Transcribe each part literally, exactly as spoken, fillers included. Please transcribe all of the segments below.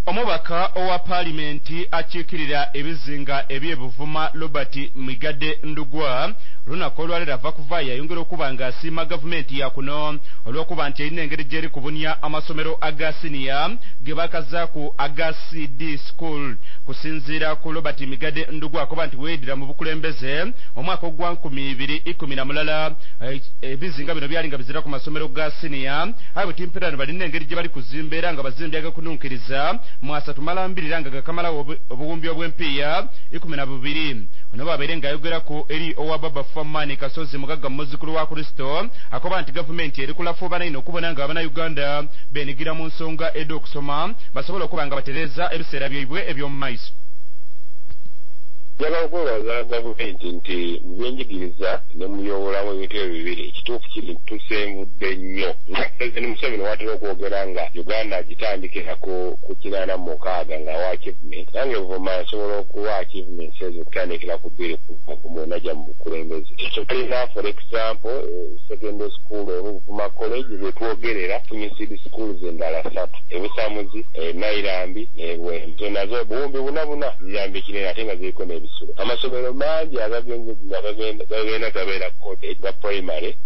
Omubaka owa Parliamenti akiikirira ebizinga ebyebuvuma Robert Migadde Ndugwa lunaku olwaleero ava kuvaayo yayongera okuba ng'asiima gavumenti ya kuno olw'okuba nti erina engeri gy'eri kubunya amasomero aga siniya ge bakaza ku aga C D school kusinziira ku Robert Migadde Ndugwa akuba nti weeyidira mu bukulembeze omwaka ogwa nkumi ibiri ikumi na mulala ebizinga bino byali nga bizira ku masomero ga siniya aye butimpirano balina engeri gye bali kuzimba era nga bazimbi agakununkiriza mwasatu malambirira nga gakamalawo obuwumbi obw'empiiya ikumi na bubiri ono babeere ng'ayogerako eri owa Baba Famani Kasozi mugagga muzukulu wa Kristo akoba nti gavumenti eri kulafuubana ino okubona nga Abannayuganda beenigira mu nsonga edda okusoma basobole okuba nga batereeza ebiseera byaibwe eby'omu maaso. Njagala okwebaza gavumenti nti mu byenjigiriza ne mu byobulamu ebintu ebyo bibiri ekituufu kiri tusengudde nnyo. Pulezidenti Museveni watera okwogera nga Uganda agitandikirako ku kinaana mu mukaaga ng'awa achievement nange buvuma asobola okuwa achievements ezo okutandikira ku bbiri ku mwenda gya mu bukulembeze. Ekyo tulina for example secondary school Buvuma college bwe twogerera tufunye C D schools endala ssatu ebusamuzi Nairambi n'Ebwembe nazo buwumbi buna buna ziyambe kinene ate nga ziriko n'ebisulo. Amasomero mangi agagenda gabeera coded ga primary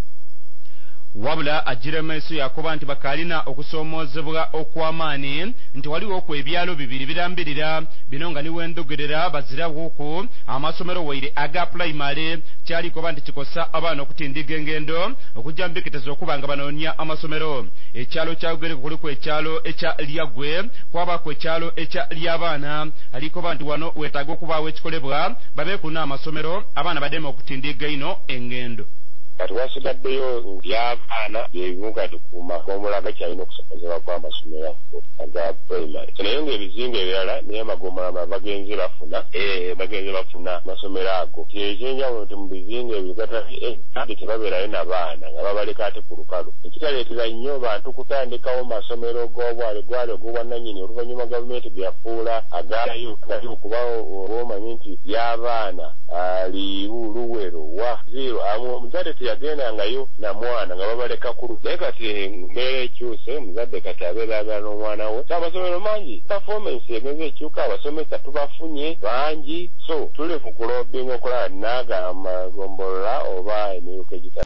wabula agira maaso yakoba nti bakaalina okusoomoozebwa okw'amaanyi nti waliwo ku ebyalo bibiri birambirira bino nga niwendogerera bazirawoku amasomero waire aga primary kyali koba nti kikosa abaana okutindiga engendo okujja mbikiteza okuba nga banoonya amasomero. Ekyalo kyagereko kuliku ekyalo ekya Lyagwe kwabaku ekyalo ekya Lyabaana alikoba nti wano weetaaga okubaawo ekikolebwa babeekuna amasomero abaana bademe okutindiga ino engendo. Kati wasigaddeyo by'abaana byebimu kati ku magomola gakyalina okusomezebwa kw'amasomero aga primary. Naye ng'ebizinga ebirala naye amagomola bagenze bafuna eh bagenze bafuna amasomero ago. Ekyenjawulo nti mu bizinga ebyo gatali tebabeerayo n'abaana nga babaleka ate ku lukalu. Ekitaleetera nnyo bantu kutandikawo masomero g'obwale gwale ogw'obwannannyini oluvannyuma gavumenti bye yafuula agaalayo gali okubawo olw'omanyi nti y'abaana liiru luwero wa zero omuzadde teyagendangayo na mwana nga babaleka ku lu naye kati mbeera ekyuse omuzadde kati abeera agala n'omwana we so amasomero mangi performance egenze ekyuka abasomesa tubafunye bangi so tuli mu kulobinga okulaba naaga amagombolola oba emiruka egita